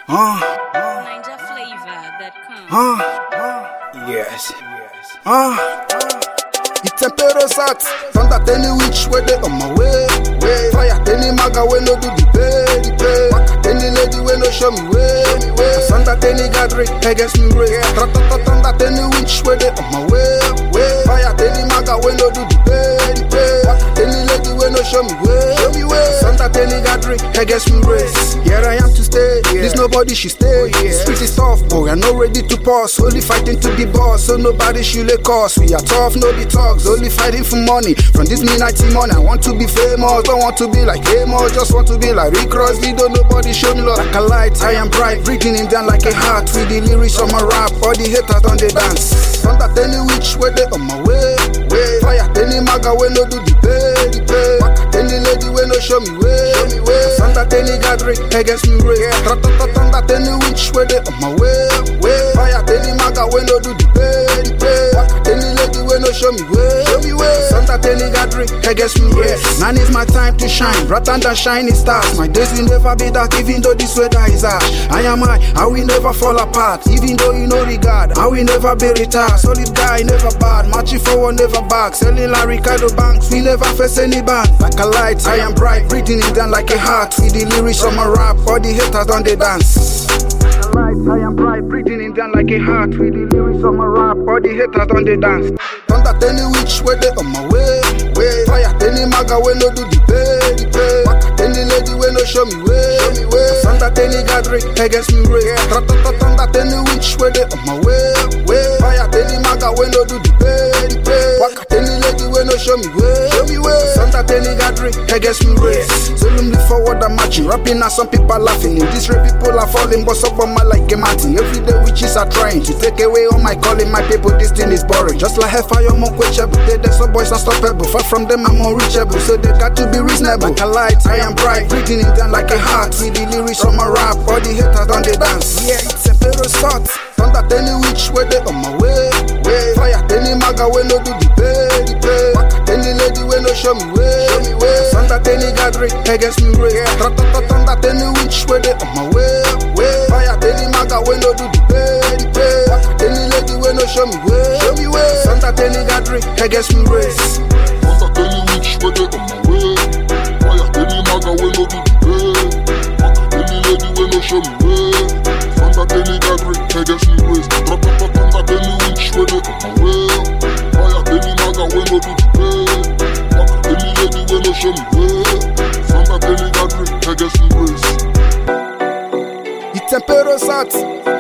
NinjaFlavor.com. Yes. It's a perosat. Thunder any which way they on my way. Fire any maga when no do the pay. Waka any lady when no show me way. Thunder any gathering against me way. Thunder any which way they on my way. Fire any maga when no do the pay. Waka any lady when no show me way. Thunder any gathering against me race. Here I am to stay. This nobody should stay. Street is tough, boy. I'm not ready to pause. Only fighting to be boss, so nobody should let cause. We are tough, no be talks. Only fighting for money. From this midnight to morning, I want to be famous. Don't want to be like Amos. Just want to be like Rick Ross. Don't nobody show me love like a light. I am bright, breathing him down like a heart. With the lyrics on my rap, all the haters on the dance. Thunder any which way they on my way. Fire any maga when no do the pay. Waka any lady when no show me way. Thunder any gathering against me way. Thunder any which way they on my way. Fire any maga when no do the pay. Waka any lady when no show me way. Thunder any gathering against me way. Now is my time to shine, rather than shining stars. My days will never be dark, even though this weather is harsh. I will never fall apart, even though you know regard. I will never be retired, solid guy, never bad. Marching forward, never back. Selling like Ricardo Banks, we never face any band. Like a light, I am bright, breathing it down like a heart. With the lyrics on my rap, all the haters on the dance. I am bright, breathing it down like a heart. With the lyrics on my rap, all the haters on the dance. Thunder any which way they on my way. Fire any maga when no do the pay. Waka any lady when no show me way. Thunder any gathering against me way. Thunder any which way they on my way. Fire any maga when no do the pay. Waka any lady when no show me way. Thunder any gathering against me way. So look forward I'm marching, rapping now some people laughing. In this rap people are falling, but some of my like a mountain. Every day witches are trying to take away all my calling. My people, this thing is boring. Just like hellfire, I'm unquenchable. There's some boys unstoppable. Far from them, I'm unreachable. So they got to be reasonable. Like a light, I am bright, breathing it down like a heart. With the lyrics on my rap, all the haters on the dance. Yeah, it's a perosat. Thunder any which way they on my way. Fire any maga when no do the pay. Waka any lady when no show me way. Thunder any gathering against me way. Thunder any which way they on my way. Fire any maga when no do the pay. Waka any lady when no show me way. Thunder any gathering against me race. Thunder any which way they on my way. Fire any maga when no do the pay. Waka any lady when no show me way. Thunder any gathering against me race. Thunder any which way they on my way. Fire any maga when no do the pay. Waka any lady when no show me way. Thunder any gathering against me race. It's a perosat.